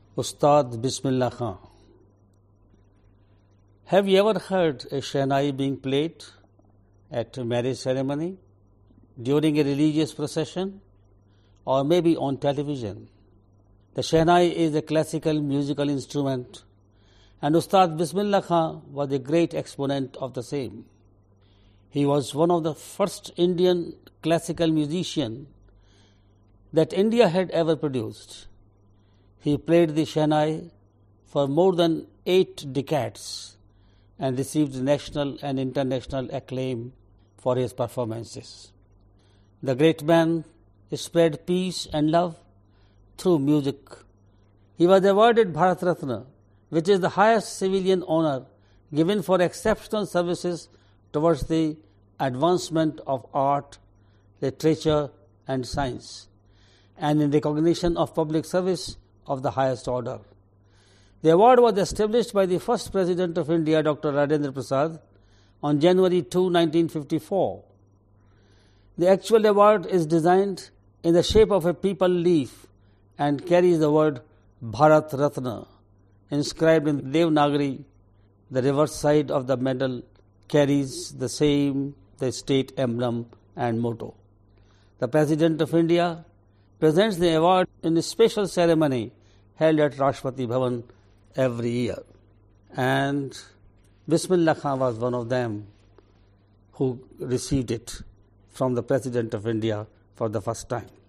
Ustad Bismillah Khan. Have you ever heard a Shehnai being played at a marriage ceremony, during a religious procession, or maybe on television? The Shehnai is a classical musical instrument, and Ustad Bismillah Khan was a great exponent of the same. He was one of the first Indian classical musicians that India had ever produced. He played the Shehnai for more than 8 decades and received national and international acclaim for his performances. The great man spread peace and love through music. He was awarded Bharat Ratna, which is the highest civilian honor given for exceptional services towards the advancement of art, literature and science, and in recognition of public service of the highest order. The award was established by the first President of India, Dr. Rajendra Prasad, on January 2, 1954. The actual award is designed in the shape of a peepal leaf and carries the word Bharat Ratna inscribed in Devanagari. The reverse side of the medal carries the state emblem and motto. The President of India presents the award in a special ceremony held at Rashtrapati Bhavan every year. And Bismillah Khan was one of them who received it from the President of India for the first time.